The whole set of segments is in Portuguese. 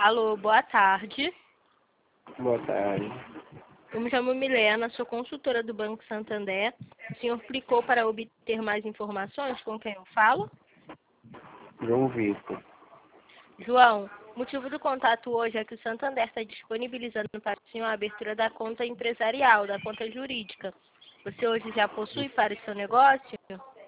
Alô, boa tarde. Boa tarde. Eu me chamo Milena, sou consultora do Banco Santander. O senhor clicou para obter mais informações? Com quem eu falo? João Vitor. João, o motivo do contato hoje é que o Santander está disponibilizando para o senhor a abertura da conta empresarial, da conta jurídica. Você hoje já possui para o seu negócio?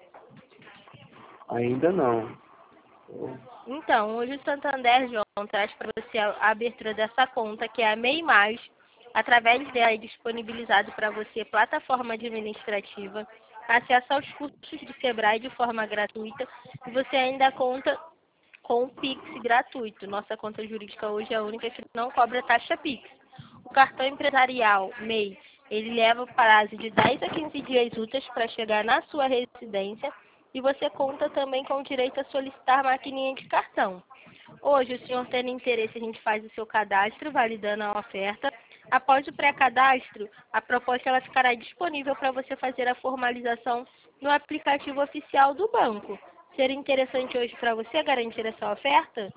Ainda não. Então, hoje o Santander, João, traz para você a abertura dessa conta, que é a MEI+. Através dela é disponibilizado para você plataforma administrativa, acesso aos cursos do Sebrae de forma gratuita e você ainda conta com o Pix gratuito. Nossa conta jurídica hoje é a única que não cobra taxa Pix. O cartão empresarial MEI, ele leva prazo de 10 a 15 dias úteis para chegar na sua residência e você conta também com o direito a solicitar maquininha de cartão. Hoje, o senhor tendo interesse, a gente faz o seu cadastro, validando a oferta. Após o pré-cadastro, a proposta ela ficará disponível para você fazer a formalização no aplicativo oficial do banco. Seria interessante hoje para você garantir essa oferta?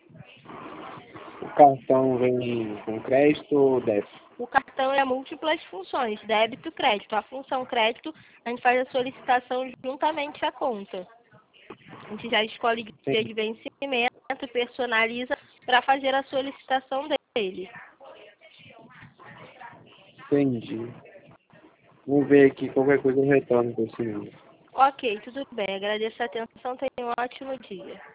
O cartão vem com crédito ou débito? O cartão é múltiplas funções, débito e crédito. A função crédito, a gente faz a solicitação juntamente à conta. A gente já escolhe o dia de vencimento, personaliza para fazer a solicitação dele. Entendi. Vamos ver aqui, qualquer coisa eu retorno para o senhor. Ok, tudo bem. Agradeço a atenção. Tenha um ótimo dia.